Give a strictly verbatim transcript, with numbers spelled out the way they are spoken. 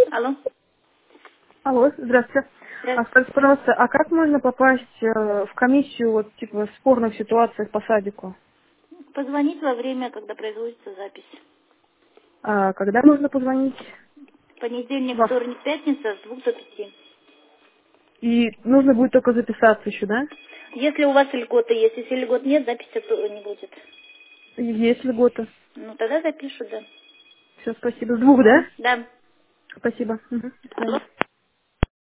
Алло. Алло, здравствуйте. А Здравствуйте. скажите, пожалуйста, а как можно попасть э, в комиссию вот типа в спорных ситуациях по садику? Позвонить во время, когда производится запись. А когда можно позвонить? Понедельник, Во- вторник, пятница с двух до пяти. И нужно будет только записаться еще, да? Если у вас льготы есть, если льгот нет, записи то не будет. И есть льгота. Ну, тогда запишут, да. Все, спасибо. С двух, да? Да. Спасибо. Мгм. До свидания.